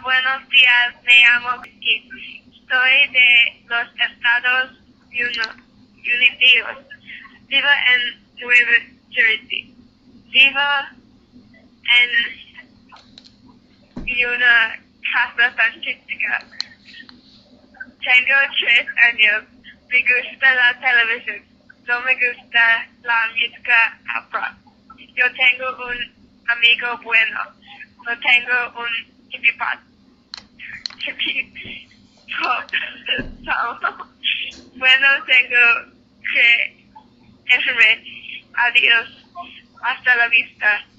buenos días, me llamo Vicky. Soy de los Estados Unidos. Vivo en Nueva Jersey. Vivo en una casa fantástica. Tengo 3 años. Me gusta la televisión. No me gusta la música afro. Yo tengo un amigo bueno. No tengo un hippie-pot. Bueno, tengo que irme. Adiós. Hasta la vista.